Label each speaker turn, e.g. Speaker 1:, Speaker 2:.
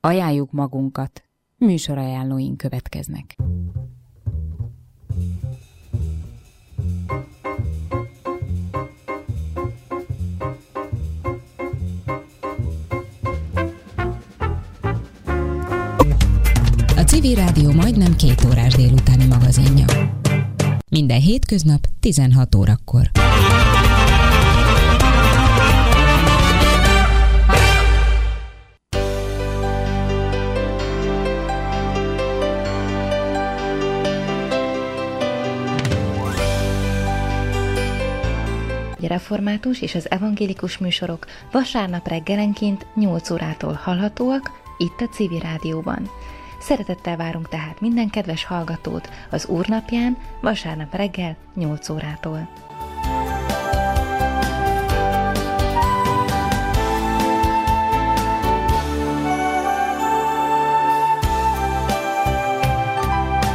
Speaker 1: Ajánljuk magunkat, műsorajánlóink következnek.
Speaker 2: A Civil Rádió majdnem 2 órás délutáni magazinja. Minden hétköznap 16 órakor.
Speaker 3: A református és az evangélikus műsorok vasárnap reggelenként 8 órától hallhatóak itt a Civil Rádióban. Szeretettel várunk tehát minden kedves hallgatót az Úrnapján vasárnap reggel 8 órától.